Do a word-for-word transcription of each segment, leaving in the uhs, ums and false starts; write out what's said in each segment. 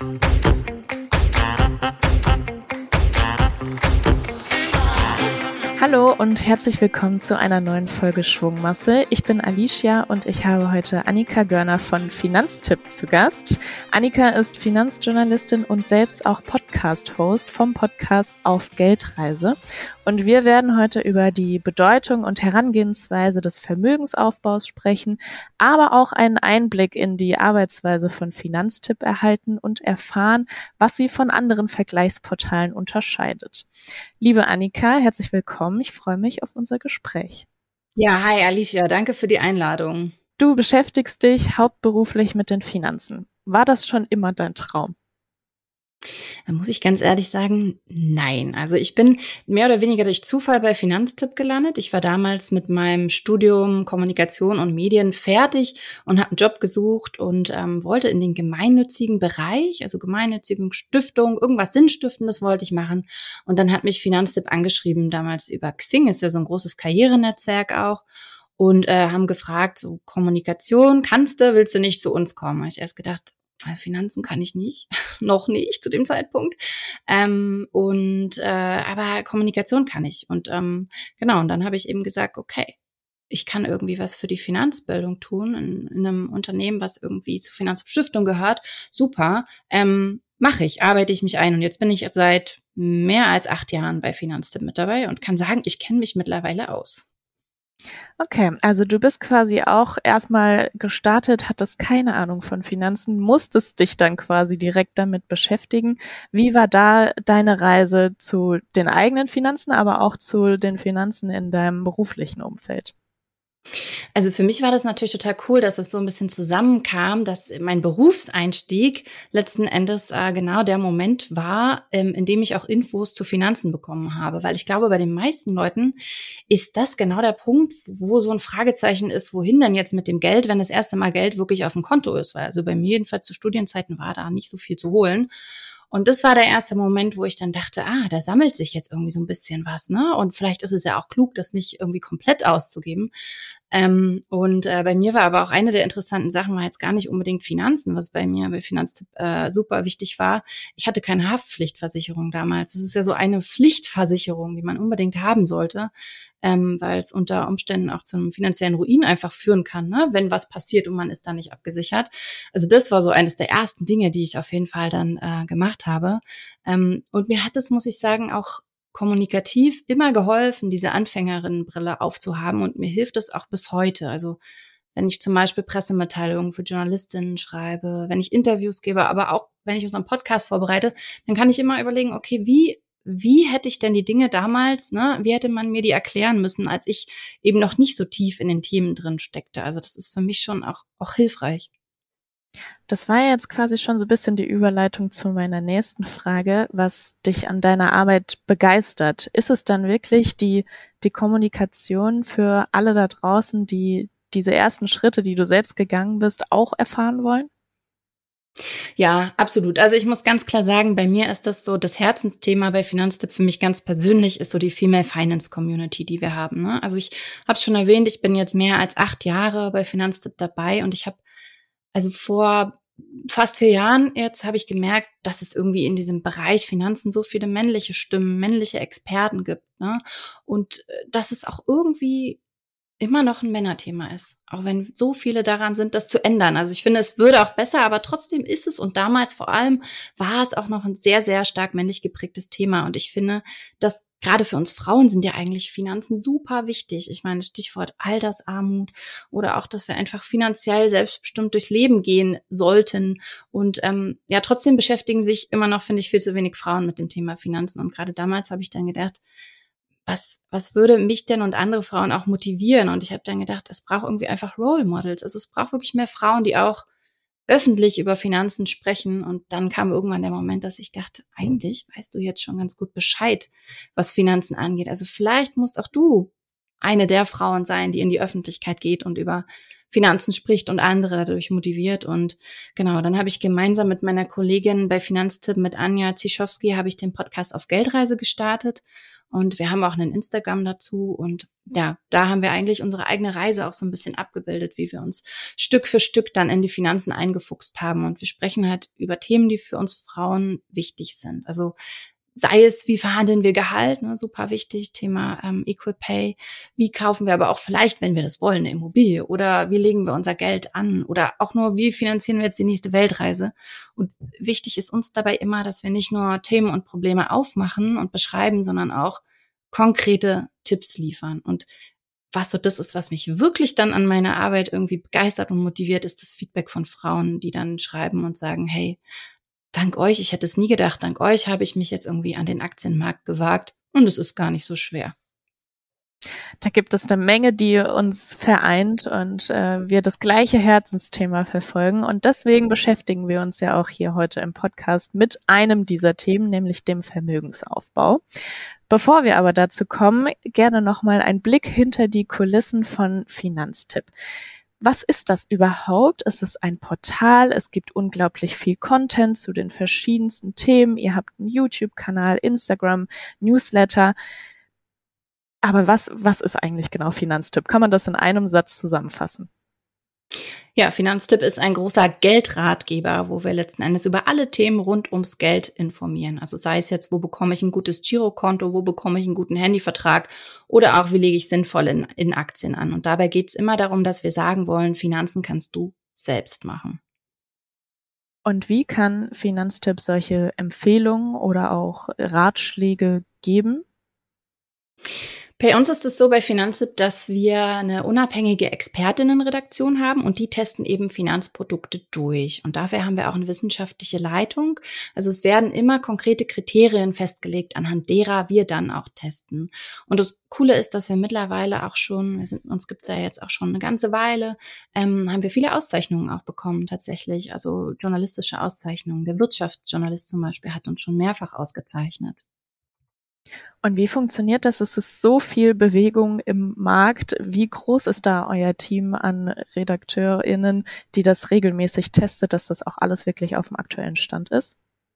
Hallo und herzlich willkommen zu einer neuen Folge Schwungmasse. Ich bin Alicia und ich habe heute Annika Görner von Finanztipp zu Gast. Annika ist Finanzjournalistin und selbst auch Podcast-Host vom Podcast Auf Geldreise. Und wir werden heute über die Bedeutung und Herangehensweise des Vermögensaufbaus sprechen, aber auch einen Einblick in die Arbeitsweise von Finanztipp erhalten und erfahren, was sie von anderen Vergleichsportalen unterscheidet. Liebe Annika, herzlich willkommen. Ich freue mich auf unser Gespräch. Ja, hi Alicia, danke für die Einladung. Du beschäftigst dich hauptberuflich mit den Finanzen. War das schon immer dein Traum? Da muss ich ganz ehrlich sagen, nein. Also ich bin mehr oder weniger durch Zufall bei Finanztipp gelandet. Ich war damals mit meinem Studium Kommunikation und Medien fertig und habe einen Job gesucht und ähm, wollte in den gemeinnützigen Bereich, also gemeinnützige Stiftung, irgendwas Sinnstiftendes wollte ich machen. Und dann hat mich Finanztipp angeschrieben, damals über Xing, ist ja so ein großes Karrierenetzwerk auch. Und äh, haben gefragt, so Kommunikation, kannst du, willst du nicht zu uns kommen? Habe ich erst gedacht, Finanzen kann ich nicht, noch nicht zu dem Zeitpunkt. Ähm, und äh, aber Kommunikation kann ich. Und ähm, genau, und dann habe ich eben gesagt, okay, ich kann irgendwie was für die Finanzbildung tun in, in einem Unternehmen, was irgendwie zur Finanzstiftung gehört. Super, ähm, mache ich, arbeite ich mich ein. Und jetzt bin ich seit mehr als acht Jahren bei Finanztipp mit dabei und kann sagen, ich kenne mich mittlerweile aus. Okay, also du bist quasi auch erstmal gestartet, hattest keine Ahnung von Finanzen, musstest dich dann quasi direkt damit beschäftigen. Wie war da deine Reise zu den eigenen Finanzen, aber auch zu den Finanzen in deinem beruflichen Umfeld? Also für mich war das natürlich total cool, dass es so ein bisschen zusammenkam, dass mein Berufseinstieg letzten Endes äh, genau der Moment war, ähm, in dem ich auch Infos zu Finanzen bekommen habe. Weil ich glaube, bei den meisten Leuten ist das genau der Punkt, wo so ein Fragezeichen ist, wohin denn jetzt mit dem Geld, wenn das erste Mal Geld wirklich auf dem Konto ist. Weil also bei mir jedenfalls zu Studienzeiten war da nicht so viel zu holen. Und das war der erste Moment, wo ich dann dachte, ah, da sammelt sich jetzt irgendwie so ein bisschen was, ne? Und vielleicht ist es ja auch klug, das nicht irgendwie komplett auszugeben. Ähm, und äh, bei mir war aber auch eine der interessanten Sachen, war jetzt gar nicht unbedingt Finanzen, was bei mir bei Finanztipp äh, super wichtig war. Ich hatte keine Haftpflichtversicherung damals. Das ist ja so eine Pflichtversicherung, die man unbedingt haben sollte, ähm, weil es unter Umständen auch zu einem finanziellen Ruin einfach führen kann, ne? Wenn was passiert und man ist da nicht abgesichert. Also das war so eines der ersten Dinge, die ich auf jeden Fall dann äh, gemacht habe. Ähm, und mir hat es, muss ich sagen, auch kommunikativ immer geholfen, diese Anfängerinnenbrille aufzuhaben, und mir hilft es auch bis heute. Also wenn ich zum Beispiel Pressemitteilungen für Journalistinnen schreibe, wenn ich Interviews gebe, aber auch wenn ich unseren Podcast vorbereite, dann kann ich immer überlegen, okay, wie wie hätte ich denn die Dinge damals, ne, wie hätte man mir die erklären müssen, als ich eben noch nicht so tief in den Themen drin steckte. Also das ist für mich schon auch auch hilfreich. Das war jetzt quasi schon so ein bisschen die Überleitung zu meiner nächsten Frage, was dich an deiner Arbeit begeistert. Ist es dann wirklich die, die Kommunikation für alle da draußen, die diese ersten Schritte, die du selbst gegangen bist, auch erfahren wollen? Ja, absolut. Also ich muss ganz klar sagen, bei mir ist das so, das Herzensthema bei Finanztipp für mich ganz persönlich ist so die Female Finance Community, die wir haben, ne? Also ich habe schon erwähnt, ich bin jetzt mehr als acht Jahre bei Finanztipp dabei, und ich habe also vor fast vier Jahren jetzt habe ich gemerkt, dass es irgendwie in diesem Bereich Finanzen so viele männliche Stimmen, männliche Experten gibt, ne? Und äh, dass es auch irgendwie immer noch ein Männerthema ist, auch wenn so viele daran sind, das zu ändern. Also ich finde, es würde auch besser, aber trotzdem ist es, und damals vor allem war es auch noch ein sehr, sehr stark männlich geprägtes Thema. Und ich finde, dass gerade für uns Frauen sind ja eigentlich Finanzen super wichtig. Ich meine, Stichwort Altersarmut oder auch, dass wir einfach finanziell selbstbestimmt durchs Leben gehen sollten. Und ähm, ja, trotzdem beschäftigen sich immer noch, finde ich, viel zu wenig Frauen mit dem Thema Finanzen. Und gerade damals habe ich dann gedacht, was, was würde mich denn und andere Frauen auch motivieren? Und ich habe dann gedacht, es braucht irgendwie einfach Role Models. Also es braucht wirklich mehr Frauen, die auch öffentlich über Finanzen sprechen. Und dann kam irgendwann der Moment, dass ich dachte, eigentlich weißt du jetzt schon ganz gut Bescheid, was Finanzen angeht. Also vielleicht musst auch du eine der Frauen sein, die in die Öffentlichkeit geht und über Finanzen spricht und andere dadurch motiviert. Und genau, dann habe ich gemeinsam mit meiner Kollegin bei Finanztipp, mit Anja Zischowski, habe ich den Podcast Auf Geldreise gestartet. Und wir haben auch einen Instagram dazu. Und ja, da haben wir eigentlich unsere eigene Reise auch so ein bisschen abgebildet, wie wir uns Stück für Stück dann in die Finanzen eingefuchst haben. Und wir sprechen halt über Themen, die für uns Frauen wichtig sind. Also sei es, wie verhandeln wir Gehalt, ne, super wichtig, Thema ähm, Equal Pay. Wie kaufen wir aber auch vielleicht, wenn wir das wollen, eine Immobilie? Oder wie legen wir unser Geld an? Oder auch nur, wie finanzieren wir jetzt die nächste Weltreise? Und wichtig ist uns dabei immer, dass wir nicht nur Themen und Probleme aufmachen und beschreiben, sondern auch konkrete Tipps liefern. Und was so das ist, was mich wirklich dann an meiner Arbeit irgendwie begeistert und motiviert, ist das Feedback von Frauen, die dann schreiben und sagen, hey, dank euch, ich hätte es nie gedacht, dank euch habe ich mich jetzt irgendwie an den Aktienmarkt gewagt und es ist gar nicht so schwer. Da gibt es eine Menge, die uns vereint und äh, wir das gleiche Herzensthema verfolgen. Und deswegen beschäftigen wir uns ja auch hier heute im Podcast mit einem dieser Themen, nämlich dem Vermögensaufbau. Bevor wir aber dazu kommen, gerne nochmal ein Blick hinter die Kulissen von Finanztipp. Was ist das überhaupt? Es ist ein Portal, es gibt unglaublich viel Content zu den verschiedensten Themen. Ihr habt einen YouTube-Kanal, Instagram, Newsletter. Aber was, was ist eigentlich genau Finanztipp? Kann man das in einem Satz zusammenfassen? Ja, Finanztipp ist ein großer Geldratgeber, wo wir letzten Endes über alle Themen rund ums Geld informieren. Also sei es jetzt, wo bekomme ich ein gutes Girokonto, wo bekomme ich einen guten Handyvertrag oder auch, wie lege ich sinnvoll in, in Aktien an. Und dabei geht es immer darum, dass wir sagen wollen, Finanzen kannst du selbst machen. Und wie kann Finanztipp solche Empfehlungen oder auch Ratschläge geben? Bei uns ist es so bei Finanztipp, dass wir eine unabhängige Expertinnenredaktion haben und die testen eben Finanzprodukte durch. Und dafür haben wir auch eine wissenschaftliche Leitung. Also es werden immer konkrete Kriterien festgelegt, anhand derer wir dann auch testen. Und das Coole ist, dass wir mittlerweile auch schon, wir sind, uns gibt's ja jetzt auch schon eine ganze Weile, ähm, haben wir viele Auszeichnungen auch bekommen tatsächlich. Also journalistische Auszeichnungen. Der Wirtschaftsjournalist zum Beispiel hat uns schon mehrfach ausgezeichnet. Und wie funktioniert das? Es ist so viel Bewegung im Markt. Wie groß ist da euer Team an RedakteurInnen, die das regelmäßig testet, dass das auch alles wirklich auf dem aktuellen Stand ist?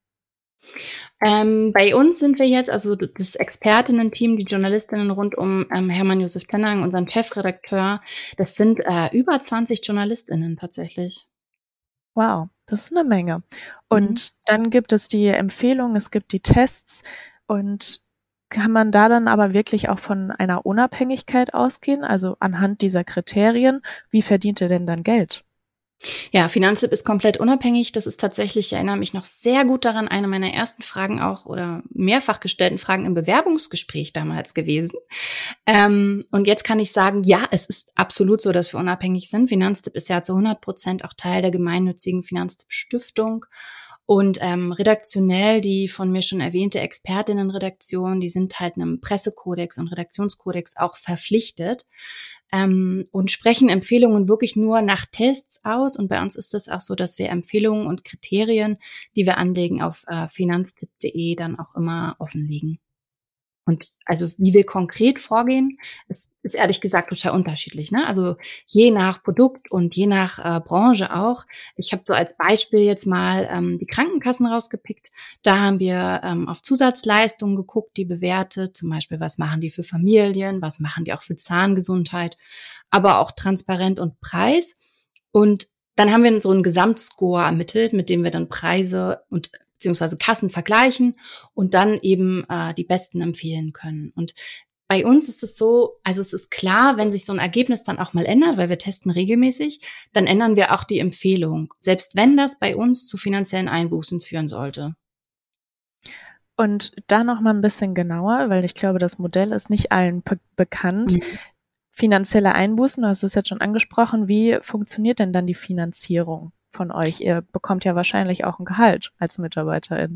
Ähm, bei uns sind wir jetzt, also das Expertinnen-Team, die Journalistinnen rund um ähm, Hermann Josef Tennang, unseren Chefredakteur, das sind äh, über zwanzig JournalistInnen tatsächlich. Wow, das ist eine Menge. Und mhm. dann gibt es die Empfehlungen, es gibt die Tests und kann man da dann aber wirklich auch von einer Unabhängigkeit ausgehen, also anhand dieser Kriterien? Wie verdient ihr denn dann Geld? Ja, Finanztipp ist komplett unabhängig. Das ist tatsächlich, ich erinnere mich noch sehr gut daran, eine meiner ersten Fragen auch oder mehrfach gestellten Fragen im Bewerbungsgespräch damals gewesen. Ähm, und jetzt kann ich sagen, ja, es ist absolut so, dass wir unabhängig sind. Finanztipp ist ja zu hundert Prozent auch Teil der gemeinnützigen Finanztipp-Stiftung. Und ähm, redaktionell, die von mir schon erwähnte Expertinnenredaktion, die sind halt einem Pressekodex und Redaktionskodex auch verpflichtet ähm, und sprechen Empfehlungen wirklich nur nach Tests aus. Und bei uns ist es auch so, dass wir Empfehlungen und Kriterien, die wir anlegen, auf äh, finanztipp punkt de dann auch immer offenlegen. Und also wie wir konkret vorgehen, ist, ist ehrlich gesagt total unterschiedlich, ne? Also je nach Produkt und je nach äh, Branche auch. Ich habe so als Beispiel jetzt mal ähm, die Krankenkassen rausgepickt. Da haben wir ähm, auf Zusatzleistungen geguckt, die bewertet. Zum Beispiel, was machen die für Familien, was machen die auch für Zahngesundheit, aber auch Transparent und Preis. Und dann haben wir so einen Gesamtscore ermittelt, mit dem wir dann Preise und beziehungsweise Kassen vergleichen und dann eben äh, die besten empfehlen können. Und bei uns ist es so, also es ist klar, wenn sich so ein Ergebnis dann auch mal ändert, weil wir testen regelmäßig, dann ändern wir auch die Empfehlung, selbst wenn das bei uns zu finanziellen Einbußen führen sollte. Und da noch mal ein bisschen genauer, weil ich glaube, das Modell ist nicht allen be- bekannt. Mhm. Finanzielle Einbußen, du hast es jetzt schon angesprochen, wie funktioniert denn dann die Finanzierung von euch? Ihr bekommt ja wahrscheinlich auch ein Gehalt als Mitarbeiterin.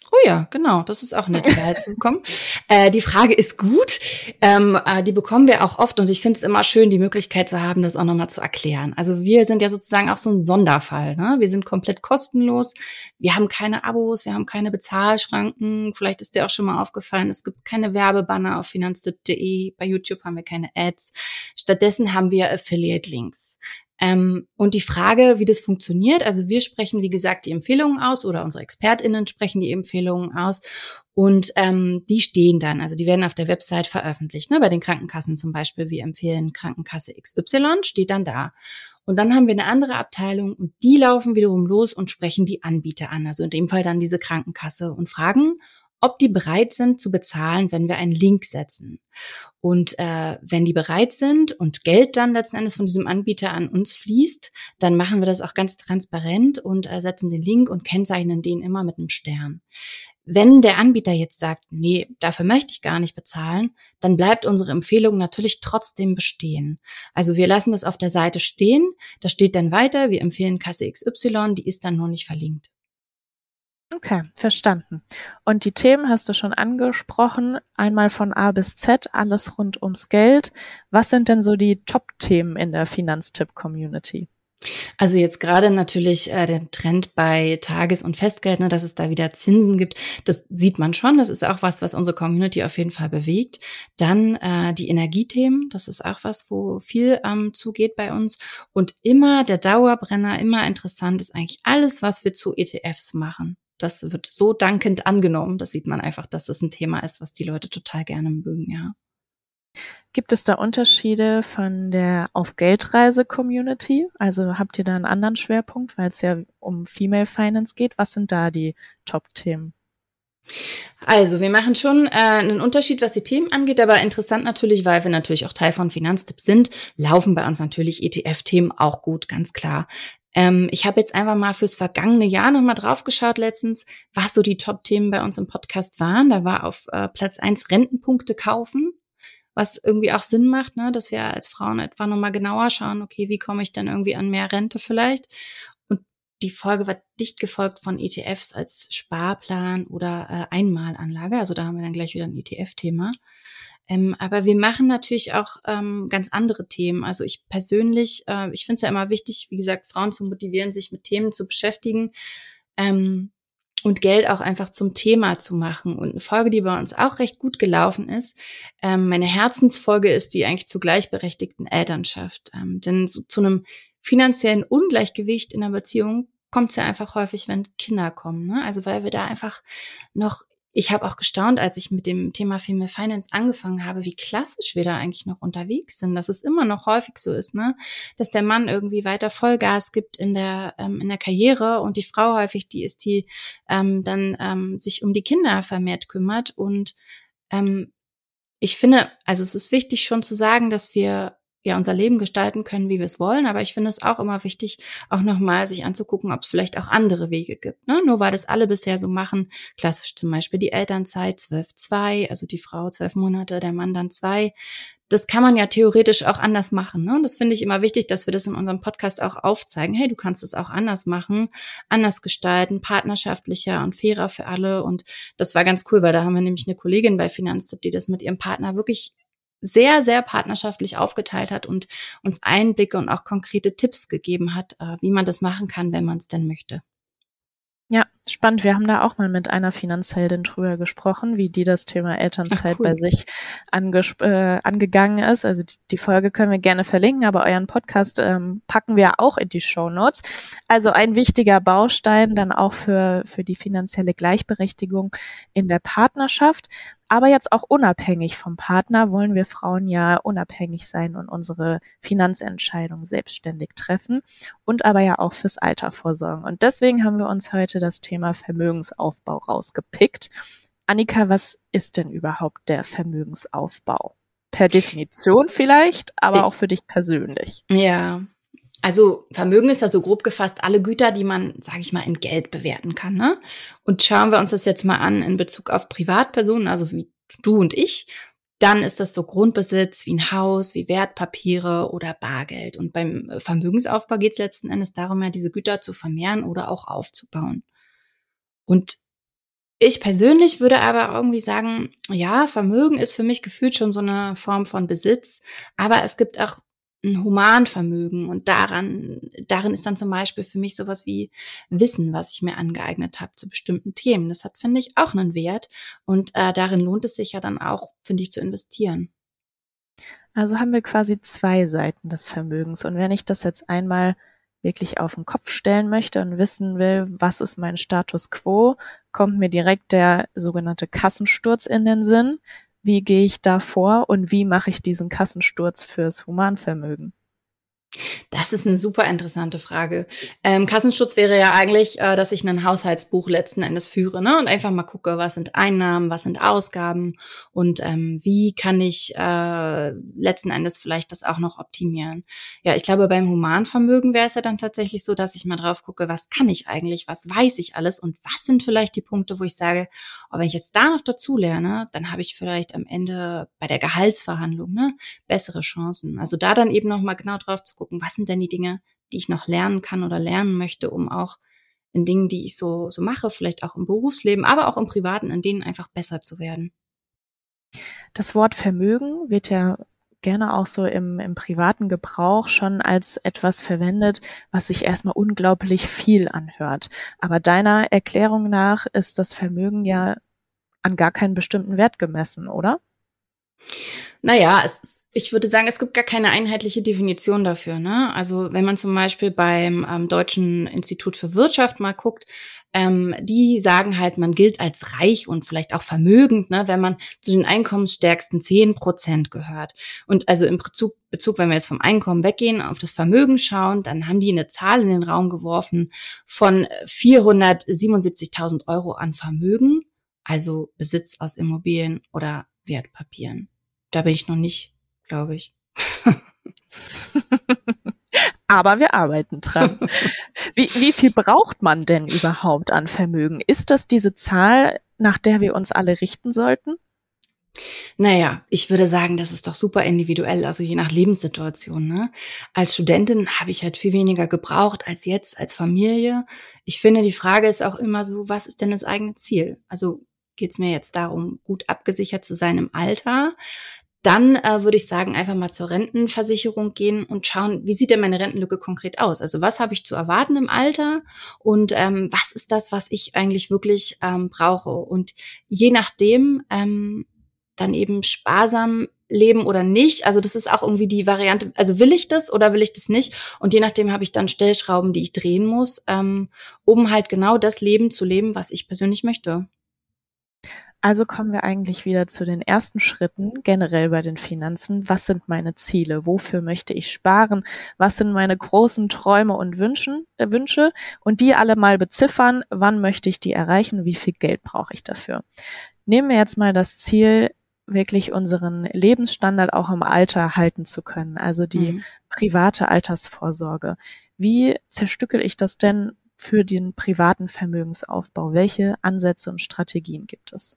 Oh ja, genau, das ist auch nett, da zu bekommen. Äh, die Frage ist gut, ähm, äh, die bekommen wir auch oft und ich finde es immer schön, die Möglichkeit zu haben, das auch nochmal zu erklären. Also wir sind ja sozusagen auch so ein Sonderfall, ne? Wir sind komplett kostenlos, wir haben keine Abos, wir haben keine Bezahlschranken. Vielleicht ist dir auch schon mal aufgefallen, es gibt keine Werbebanner auf finanztipp punkt de, bei YouTube haben wir keine Ads. Stattdessen haben wir Affiliate-Links. Ähm, und die Frage, wie das funktioniert, also wir sprechen, wie gesagt, die Empfehlungen aus oder unsere ExpertInnen sprechen die Empfehlungen aus und ähm, die stehen dann, also die werden auf der Website veröffentlicht, ne? Bei den Krankenkassen zum Beispiel, wir empfehlen Krankenkasse X Y, steht dann da. Und dann haben wir eine andere Abteilung und die laufen wiederum los und sprechen die Anbieter an, also in dem Fall dann diese Krankenkasse und fragen, ob die bereit sind zu bezahlen, wenn wir einen Link setzen. Und äh, wenn die bereit sind und Geld dann letzten Endes von diesem Anbieter an uns fließt, dann machen wir das auch ganz transparent und äh, setzen den Link und kennzeichnen den immer mit einem Stern. Wenn der Anbieter jetzt sagt, nee, dafür möchte ich gar nicht bezahlen, dann bleibt unsere Empfehlung natürlich trotzdem bestehen. Also wir lassen das auf der Seite stehen, da steht dann weiter, wir empfehlen Kasse X Y, die ist dann nur nicht verlinkt. Okay, verstanden. Und die Themen hast du schon angesprochen, einmal von A bis Z, alles rund ums Geld. Was sind denn so die Top-Themen in der Finanztipp-Community? Also jetzt gerade natürlich äh, der Trend bei Tages- und Festgeld, ne, dass es da wieder Zinsen gibt, das sieht man schon. Das ist auch was, was unsere Community auf jeden Fall bewegt. Dann äh, die Energiethemen, das ist auch was, wo viel ähm, zugeht bei uns. Und immer der Dauerbrenner, immer interessant ist eigentlich alles, was wir zu E T Fs machen. Das wird so dankend angenommen. Das sieht man einfach, dass das ein Thema ist, was die Leute total gerne mögen, ja. Gibt es da Unterschiede von der Auf-Geldreise-Community? Also habt ihr da einen anderen Schwerpunkt, weil es ja um Female Finance geht? Was sind da die Top-Themen? Also wir machen schon äh, einen Unterschied, was die Themen angeht, aber interessant natürlich, weil wir natürlich auch Teil von Finanztipps sind, laufen bei uns natürlich E T F-Themen auch gut, ganz klar. Ähm, ich habe jetzt einfach mal fürs vergangene Jahr nochmal draufgeschaut letztens, was so die Top-Themen bei uns im Podcast waren. Da war auf äh, Platz eins Rentenpunkte kaufen, was irgendwie auch Sinn macht, ne, dass wir als Frauen etwa nochmal genauer schauen, okay, wie komme ich denn irgendwie an mehr Rente vielleicht? Und die Folge war dicht gefolgt von E T Fs als Sparplan oder äh, Einmalanlage. Also da haben wir dann gleich wieder ein E T F-Thema. Ähm, aber wir machen natürlich auch ähm, ganz andere Themen. Also ich persönlich, äh, ich finde es ja immer wichtig, wie gesagt, Frauen zu motivieren, sich mit Themen zu beschäftigen ähm, und Geld auch einfach zum Thema zu machen. Und eine Folge, die bei uns auch recht gut gelaufen ist, ähm, meine Herzensfolge ist die eigentlich zur gleichberechtigten Elternschaft. Ähm, denn so, zu einem finanziellen Ungleichgewicht in der Beziehung kommt es ja einfach häufig, wenn Kinder kommen. Ne? Also weil wir da einfach noch, ich habe auch gestaunt, als ich mit dem Thema Female Finance angefangen habe, wie klassisch wir da eigentlich noch unterwegs sind, dass es immer noch häufig so ist, ne, dass der Mann irgendwie weiter Vollgas gibt in der ähm, in der Karriere und die Frau häufig die ist, die ähm, dann ähm, sich um die Kinder vermehrt kümmert. Und ähm, ich finde, also es ist wichtig schon zu sagen, dass wir ja unser Leben gestalten können, wie wir es wollen, aber ich finde es auch immer wichtig, auch nochmal sich anzugucken, ob es vielleicht auch andere Wege gibt. Ne? Nur weil das alle bisher so machen, klassisch zum Beispiel die Elternzeit, zwölf zwei, also die Frau zwölf Monate, der Mann dann zwei. Das kann man ja theoretisch auch anders machen. Ne? Und das finde ich immer wichtig, dass wir das in unserem Podcast auch aufzeigen. Hey, du kannst es auch anders machen, anders gestalten, partnerschaftlicher und fairer für alle. Und das war ganz cool, weil da haben wir nämlich eine Kollegin bei Finanztipp, die das mit ihrem Partner wirklich sehr, sehr partnerschaftlich aufgeteilt hat und uns Einblicke und auch konkrete Tipps gegeben hat, wie man das machen kann, wenn man es denn möchte. Ja, spannend. Wir haben da auch mal mit einer Finanzheldin drüber gesprochen, wie die das Thema Elternzeit Ach, cool. bei sich angesp- äh, angegangen ist. Also die, die Folge können wir gerne verlinken, aber euren Podcast ähm, packen wir auch in die Shownotes. Also ein wichtiger Baustein dann auch für für die finanzielle Gleichberechtigung in der Partnerschaft. Aber jetzt auch unabhängig vom Partner wollen wir Frauen ja unabhängig sein und unsere Finanzentscheidungen selbstständig treffen und aber ja auch fürs Alter vorsorgen. Und deswegen haben wir uns heute das Thema Vermögensaufbau rausgepickt. Annika, was ist denn überhaupt der Vermögensaufbau? Per Definition vielleicht, aber auch für dich persönlich. Ja, also Vermögen ist ja so grob gefasst alle Güter, die man, sage ich mal, in Geld bewerten kann. Ne? Und schauen wir uns das jetzt mal an in Bezug auf Privatpersonen, also wie du und ich, dann ist das so Grundbesitz wie ein Haus, wie Wertpapiere oder Bargeld. Und beim Vermögensaufbau geht es letzten Endes darum, ja, diese Güter zu vermehren oder auch aufzubauen. Und Ich persönlich würde aber irgendwie sagen, ja, Vermögen ist für mich gefühlt schon so eine Form von Besitz, aber es gibt auch ein Humanvermögen und daran darin ist dann zum Beispiel für mich sowas wie Wissen, was ich mir angeeignet habe zu bestimmten Themen. Das hat, finde ich, auch einen Wert und, äh, darin lohnt es sich ja dann auch, finde ich, zu investieren. Also haben wir quasi zwei Seiten des Vermögens. Und wenn ich das jetzt einmal wirklich auf den Kopf stellen möchte und wissen will, was ist mein Status quo, kommt mir direkt der sogenannte Kassensturz in den Sinn. Wie gehe ich da vor und wie mache ich diesen Kassensturz fürs Humanvermögen? Das ist eine super interessante Frage. Ähm, Kassenschutz wäre ja eigentlich, äh, dass ich ein Haushaltsbuch letzten Endes führe, ne, und einfach mal gucke, was sind Einnahmen, was sind Ausgaben und, ähm, wie kann ich, äh, letzten Endes vielleicht das auch noch optimieren. Ja, ich glaube, beim Humanvermögen wäre es ja dann tatsächlich so, dass ich mal drauf gucke, was kann ich eigentlich, was weiß ich alles und was sind vielleicht die Punkte, wo ich sage: „Oh, wenn ich jetzt da noch dazu lerne, dann habe ich vielleicht am Ende bei der Gehaltsverhandlung, ne, bessere Chancen.“ Also, da dann eben noch mal genau drauf zu gucken, was sind denn die Dinge, die ich noch lernen kann oder lernen möchte, um auch in Dingen, die ich so so mache, vielleicht auch im Berufsleben, aber auch im Privaten, in denen einfach besser zu werden. Das Wort Vermögen wird ja gerne auch so im, im privaten Gebrauch schon als etwas verwendet, was sich erstmal unglaublich viel anhört. Aber deiner Erklärung nach ist das Vermögen ja an gar keinen bestimmten Wert gemessen, oder? Na ja, es ist ich würde sagen, es gibt gar keine einheitliche Definition dafür, ne? Also, wenn man zum Beispiel beim, ähm, Deutschen Institut für Wirtschaft mal guckt, ähm, die sagen halt, man gilt als reich und vielleicht auch vermögend, ne, wenn man zu den einkommensstärksten zehn Prozent gehört. Und also im Bezug Bezug, wenn wir jetzt vom Einkommen weggehen, auf das Vermögen schauen, dann haben die eine Zahl in den Raum geworfen von vierhundertsiebenundsiebzigtausend Euro an Vermögen, also Besitz aus Immobilien oder Wertpapieren. Da bin ich noch nicht, glaube ich. Aber wir arbeiten dran. Wie, wie viel braucht man denn überhaupt an Vermögen? Ist das diese Zahl, nach der wir uns alle richten sollten? Naja, ich würde sagen, das ist doch super individuell, also je nach Lebenssituation, ne? Als Studentin habe ich halt viel weniger gebraucht als jetzt als Familie. Ich finde, die Frage ist auch immer so, was ist denn das eigene Ziel? Also geht es mir jetzt darum, gut abgesichert zu sein im Alter? Dann äh, würde ich sagen, einfach mal zur Rentenversicherung gehen und schauen, wie sieht denn meine Rentenlücke konkret aus? Also was habe ich zu erwarten im Alter und ähm, was ist das, was ich eigentlich wirklich ähm, brauche? Und je nachdem ähm, dann eben sparsam leben oder nicht. Also das ist auch irgendwie die Variante, also will ich das oder will ich das nicht? Und je nachdem habe ich dann Stellschrauben, die ich drehen muss, ähm, um halt genau das Leben zu leben, was ich persönlich möchte. Also kommen wir eigentlich wieder zu den ersten Schritten generell bei den Finanzen. Was sind meine Ziele? Wofür möchte ich sparen? Was sind meine großen Träume und Wünschen, äh, Wünsche? Und die alle mal beziffern. Wann möchte ich die erreichen? Wie viel Geld brauche ich dafür? Nehmen wir jetzt mal das Ziel, wirklich unseren Lebensstandard auch im Alter halten zu können, also die Mhm. private Altersvorsorge. Wie zerstückel ich das denn für den privaten Vermögensaufbau? Welche Ansätze und Strategien gibt es?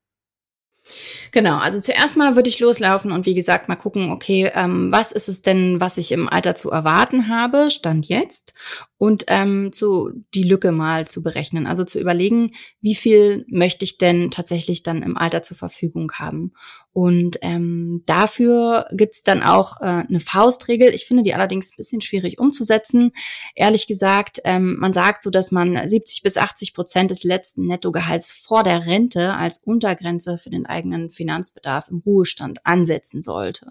Genau, also zuerst mal würde ich loslaufen und wie gesagt mal gucken, okay, ähm, was ist es denn, was ich im Alter zu erwarten habe, Stand jetzt, und ähm, zu die Lücke mal zu berechnen, also zu überlegen, wie viel möchte ich denn tatsächlich dann im Alter zur Verfügung haben. Und ähm, dafür gibt's dann auch äh, eine Faustregel. Ich finde die allerdings ein bisschen schwierig umzusetzen. Ehrlich gesagt, ähm, man sagt so, dass man siebzig bis achtzig Prozent des letzten Nettogehalts vor der Rente als Untergrenze für den eigenen Finanzbedarf im Ruhestand ansetzen sollte.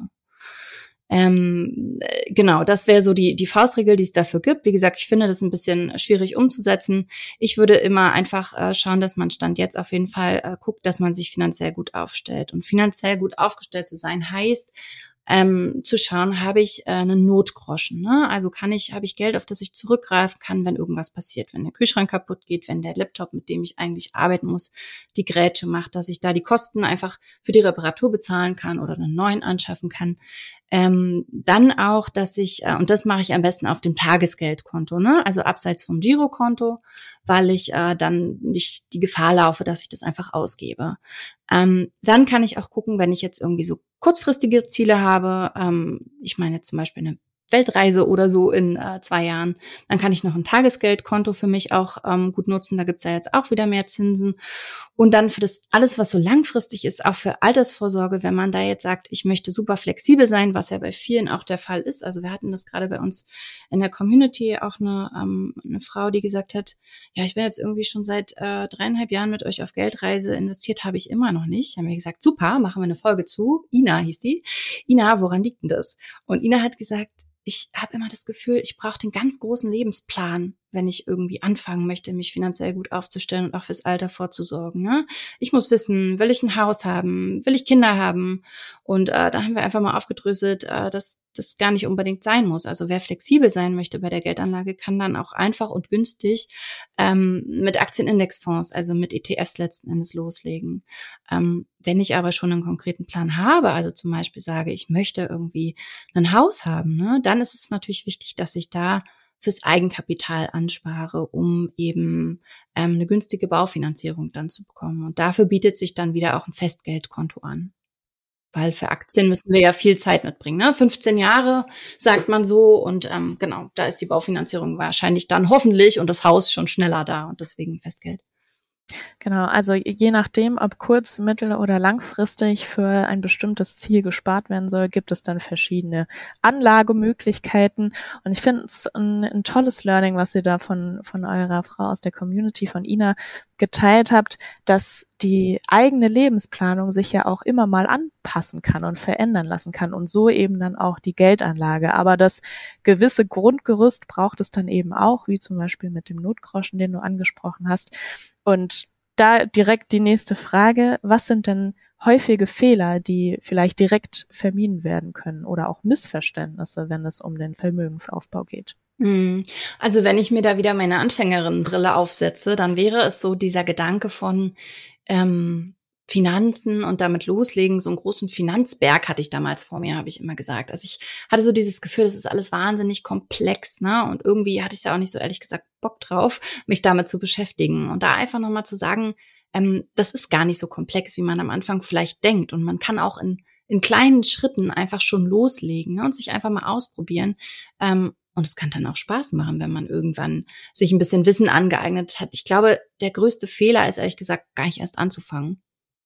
Ähm, äh, genau, das wäre so die, die Faustregel, die es dafür gibt. Wie gesagt, ich finde das ein bisschen schwierig umzusetzen. Ich würde immer einfach äh, schauen, dass man Stand jetzt auf jeden Fall äh, guckt, dass man sich finanziell gut aufstellt. Und finanziell gut aufgestellt zu sein heißt, ähm, zu schauen, habe ich äh, einen Notgroschen, ne? Also kann ich, habe ich Geld, auf das ich zurückgreifen kann, wenn irgendwas passiert, wenn der Kühlschrank kaputt geht, wenn der Laptop, mit dem ich eigentlich arbeiten muss, die Grätsche macht, dass ich da die Kosten einfach für die Reparatur bezahlen kann oder einen neuen anschaffen kann. Ähm, dann auch, dass ich, äh, und das mache ich am besten auf dem Tagesgeldkonto, ne? Also abseits vom Girokonto, weil ich äh, dann nicht die Gefahr laufe, dass ich das einfach ausgebe. Ähm, dann kann ich auch gucken, wenn ich jetzt irgendwie so kurzfristige Ziele habe, ähm, ich meine zum Beispiel eine Weltreise oder so in äh, zwei Jahren. Dann kann ich noch ein Tagesgeldkonto für mich auch ähm, gut nutzen. Da gibt's ja jetzt auch wieder mehr Zinsen. Und dann für das alles, was so langfristig ist, auch für Altersvorsorge, wenn man da jetzt sagt, ich möchte super flexibel sein, was ja bei vielen auch der Fall ist. Also wir hatten das gerade bei uns in der Community auch eine, ähm, eine Frau, die gesagt hat, ja, ich bin jetzt irgendwie schon seit äh, dreieinhalb Jahren mit euch auf Geldreise, investiert habe ich immer noch nicht. Haben wir gesagt, super, machen wir eine Folge zu. Ina hieß die. Ina, woran liegt denn das? Und Ina hat gesagt, ich habe immer das Gefühl, ich brauche den ganz großen Lebensplan, wenn ich irgendwie anfangen möchte, mich finanziell gut aufzustellen und auch fürs Alter vorzusorgen. Ne? Ich muss wissen, will ich ein Haus haben, will ich Kinder haben? Und äh, da haben wir einfach mal aufgedröselt, äh, dass das gar nicht unbedingt sein muss. Also wer flexibel sein möchte bei der Geldanlage, kann dann auch einfach und günstig ähm, mit Aktienindexfonds, also mit E T Fs letzten Endes loslegen. Ähm, wenn ich aber schon einen konkreten Plan habe, also zum Beispiel sage, ich möchte irgendwie ein Haus haben, ne, dann ist es natürlich wichtig, dass ich da fürs Eigenkapital anspare, um eben ähm, eine günstige Baufinanzierung dann zu bekommen. Und dafür bietet sich dann wieder auch ein Festgeldkonto an. Weil für Aktien müssen wir ja viel Zeit mitbringen, ne? fünfzehn Jahre, sagt man so. Und ähm, genau, da ist die Baufinanzierung wahrscheinlich dann hoffentlich und das Haus schon schneller da und deswegen Festgeld. Genau, also je nachdem, ob kurz-, mittel- oder langfristig für ein bestimmtes Ziel gespart werden soll, gibt es dann verschiedene Anlagemöglichkeiten. Und ich finde es ein, ein tolles Learning, was ihr da von, von eurer Frau aus der Community, von Ina, geteilt habt, dass die eigene Lebensplanung sich ja auch immer mal anpassen kann und verändern lassen kann und so eben dann auch die Geldanlage. Aber das gewisse Grundgerüst braucht es dann eben auch, wie zum Beispiel mit dem Notgroschen, den du angesprochen hast. Und da direkt die nächste Frage, was sind denn häufige Fehler, die vielleicht direkt vermieden werden können oder auch Missverständnisse, wenn es um den Vermögensaufbau geht? Also wenn ich mir da wieder meine Anfängerinnenbrille aufsetze, dann wäre es so dieser Gedanke von ähm, Finanzen und damit loslegen, so einen großen Finanzberg hatte ich damals vor mir, habe ich immer gesagt. Also ich hatte so dieses Gefühl, das ist alles wahnsinnig komplex, ne? Und irgendwie hatte ich da auch nicht so ehrlich gesagt Bock drauf, mich damit zu beschäftigen. Und da einfach nochmal zu sagen, ähm, das ist gar nicht so komplex, wie man am Anfang vielleicht denkt. Und man kann auch in, in kleinen Schritten einfach schon loslegen, ne? Und sich einfach mal ausprobieren. Ähm, Und es kann dann auch Spaß machen, wenn man irgendwann sich ein bisschen Wissen angeeignet hat. Ich glaube, der größte Fehler ist ehrlich gesagt, gar nicht erst anzufangen.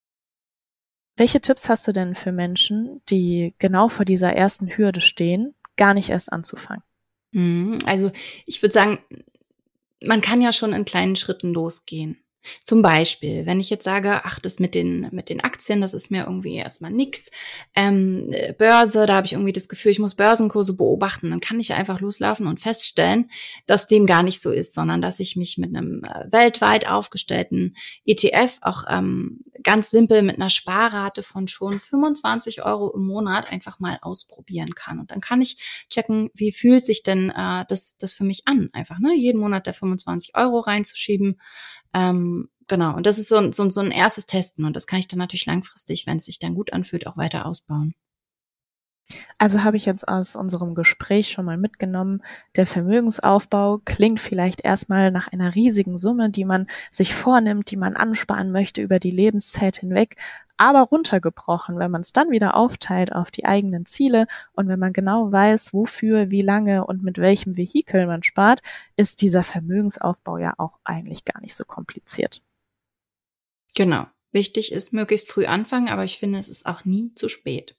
Welche Tipps hast du denn für Menschen, die genau vor dieser ersten Hürde stehen, gar nicht erst anzufangen? Also ich würde sagen, man kann ja schon in kleinen Schritten losgehen. Zum Beispiel, wenn ich jetzt sage, ach, das mit den mit den Aktien, das ist mir irgendwie erstmal nix. Ähm, Börse, da habe ich irgendwie das Gefühl, ich muss Börsenkurse beobachten. Dann kann ich einfach loslaufen und feststellen, dass dem gar nicht so ist, sondern dass ich mich mit einem äh, weltweit aufgestellten E T F auch ähm, ganz simpel mit einer Sparrate von schon fünfundzwanzig Euro im Monat einfach mal ausprobieren kann. Und dann kann ich checken, wie fühlt sich denn äh, das das für mich an, einfach ne jeden Monat der fünfundzwanzig Euro reinzuschieben. Ähm, genau, und das ist so ein, so, so ein erstes Testen und das kann ich dann natürlich langfristig, wenn es sich dann gut anfühlt, auch weiter ausbauen. Also habe ich jetzt aus unserem Gespräch schon mal mitgenommen, der Vermögensaufbau klingt vielleicht erstmal nach einer riesigen Summe, die man sich vornimmt, die man ansparen möchte über die Lebenszeit hinweg, aber runtergebrochen, wenn man es dann wieder aufteilt auf die eigenen Ziele und wenn man genau weiß, wofür, wie lange und mit welchem Vehikel man spart, ist dieser Vermögensaufbau ja auch eigentlich gar nicht so kompliziert. Genau. Wichtig ist, möglichst früh anfangen, aber ich finde, es ist auch nie zu spät.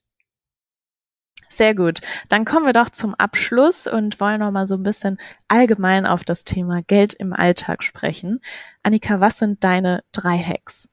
Sehr gut. Dann kommen wir doch zum Abschluss und wollen noch mal so ein bisschen allgemein auf das Thema Geld im Alltag sprechen. Annika, was sind deine drei Hacks?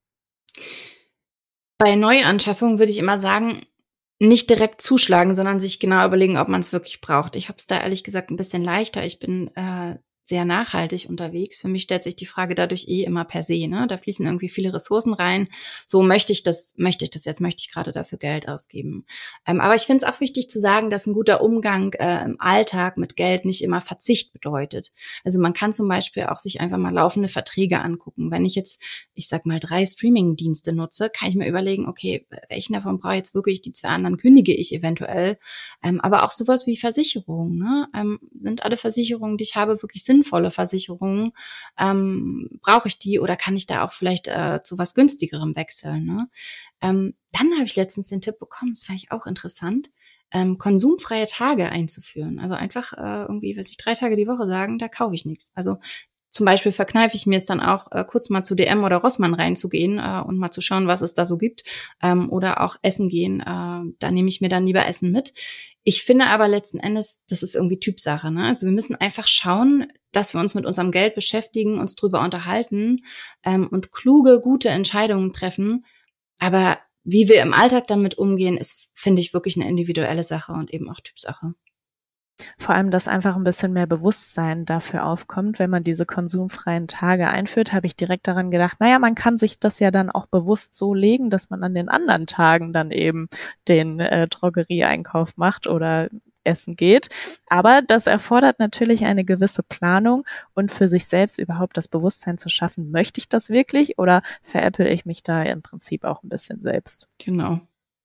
Bei Neuanschaffungen würde ich immer sagen, nicht direkt zuschlagen, sondern sich genau überlegen, ob man es wirklich braucht. Ich habe es da ehrlich gesagt ein bisschen leichter. Ich bin äh, sehr nachhaltig unterwegs. Für mich stellt sich die Frage dadurch eh immer per se, ne? Da fließen irgendwie viele Ressourcen rein. So möchte ich das, möchte ich das jetzt, möchte ich gerade dafür Geld ausgeben. Ähm, aber ich finde es auch wichtig zu sagen, dass ein guter Umgang äh, im Alltag mit Geld nicht immer Verzicht bedeutet. Also man kann zum Beispiel auch sich einfach mal laufende Verträge angucken. Wenn ich jetzt, ich sag mal, drei Streaming-Dienste nutze, kann ich mir überlegen, okay, welchen davon brauche ich jetzt wirklich, die zwei anderen kündige ich eventuell. Ähm, aber auch sowas wie Versicherungen, ne? Ähm, sind alle Versicherungen, die ich habe, wirklich sinnvoll? Sinnvolle Versicherungen, ähm, brauche ich die oder kann ich da auch vielleicht äh, zu was günstigerem wechseln? Ne? Ähm, dann habe ich letztens den Tipp bekommen, das fand ich auch interessant, ähm, konsumfreie Tage einzuführen. Also einfach äh, irgendwie, was ich drei Tage die Woche sagen, da kaufe ich nichts. Also zum Beispiel verkneife ich mir es dann auch, äh, kurz mal zu D M oder Rossmann reinzugehen äh, und mal zu schauen, was es da so gibt. Ähm, oder auch essen gehen. Äh, da nehme ich mir dann lieber Essen mit. Ich finde aber letzten Endes, das ist irgendwie Typsache. Ne? Also wir müssen einfach schauen, dass wir uns mit unserem Geld beschäftigen, uns drüber unterhalten ähm, und kluge, gute Entscheidungen treffen. Aber wie wir im Alltag damit umgehen, ist, finde ich, wirklich eine individuelle Sache und eben auch Typsache. Vor allem, dass einfach ein bisschen mehr Bewusstsein dafür aufkommt, wenn man diese konsumfreien Tage einführt, habe ich direkt daran gedacht, naja, man kann sich das ja dann auch bewusst so legen, dass man an den anderen Tagen dann eben den äh, Drogerieeinkauf macht oder essen geht. Aber das erfordert natürlich eine gewisse Planung und für sich selbst überhaupt das Bewusstsein zu schaffen, möchte ich das wirklich oder veräpple ich mich da im Prinzip auch ein bisschen selbst? Genau.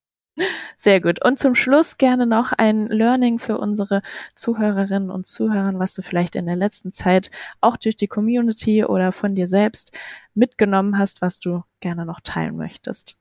Sehr gut. Und zum Schluss gerne noch ein Learning für unsere Zuhörerinnen und Zuhörer, was du vielleicht in der letzten Zeit auch durch die Community oder von dir selbst mitgenommen hast, was du gerne noch teilen möchtest.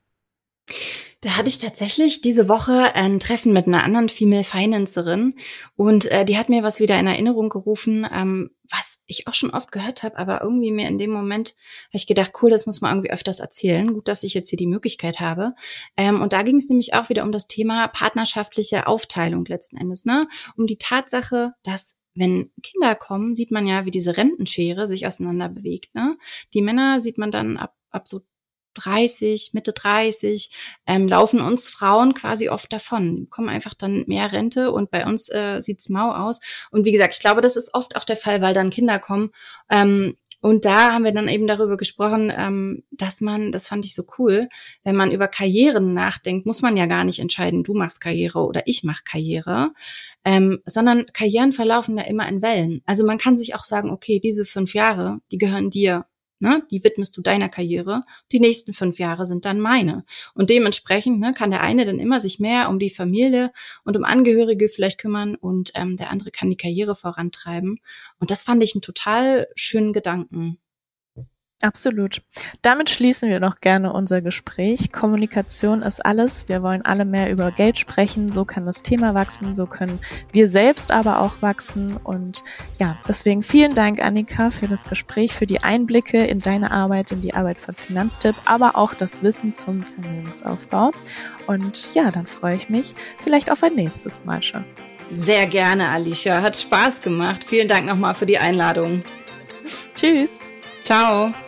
Da hatte ich tatsächlich diese Woche ein Treffen mit einer anderen Female Financerin und äh, die hat mir was wieder in Erinnerung gerufen, ähm, was ich auch schon oft gehört habe, aber irgendwie mir in dem Moment habe ich gedacht, cool, das muss man irgendwie öfters erzählen. Gut, dass ich jetzt hier die Möglichkeit habe. Ähm, und da ging es nämlich auch wieder um das Thema partnerschaftliche Aufteilung letzten Endes, ne? Um die Tatsache, dass wenn Kinder kommen, sieht man ja, wie diese Rentenschere sich auseinander bewegt, ne? Die Männer sieht man dann ab, ab so dreißig, Mitte dreißig, ähm, laufen uns Frauen quasi oft davon. Die bekommen einfach dann mehr Rente und bei uns äh, sieht's mau aus. Und wie gesagt, ich glaube, das ist oft auch der Fall, weil dann Kinder kommen. Ähm, und da haben wir dann eben darüber gesprochen, ähm, dass man, das fand ich so cool, wenn man über Karrieren nachdenkt, muss man ja gar nicht entscheiden, du machst Karriere oder ich mache Karriere, ähm, sondern Karrieren verlaufen ja immer in Wellen. Also man kann sich auch sagen, okay, diese fünf Jahre, die gehören dir. Ne, die widmest du deiner Karriere. Die nächsten fünf Jahre sind dann meine. Und dementsprechend ne, kann der eine dann immer sich mehr um die Familie und um Angehörige vielleicht kümmern und ähm, der andere kann die Karriere vorantreiben. Und das fand ich einen total schönen Gedanken. Absolut. Damit schließen wir noch gerne unser Gespräch. Kommunikation ist alles. Wir wollen alle mehr über Geld sprechen. So kann das Thema wachsen. So können wir selbst aber auch wachsen. Und ja, deswegen vielen Dank, Annika, für das Gespräch, für die Einblicke in deine Arbeit, in die Arbeit von Finanztipp, aber auch das Wissen zum Vermögensaufbau. Und ja, dann freue ich mich vielleicht auf ein nächstes Mal schon. Sehr gerne, Alicia. Hat Spaß gemacht. Vielen Dank nochmal für die Einladung. Tschüss. Ciao.